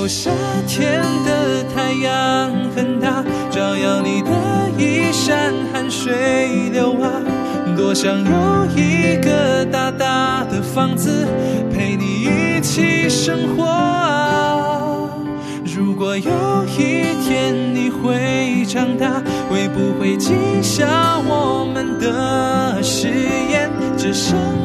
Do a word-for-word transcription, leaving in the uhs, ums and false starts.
有夏天的太阳很大，照耀你的衣衫汗水流啊，多想有一个大大的房子陪你一起生活啊。如果有一天你会长大，会不会记下我们的誓言？这生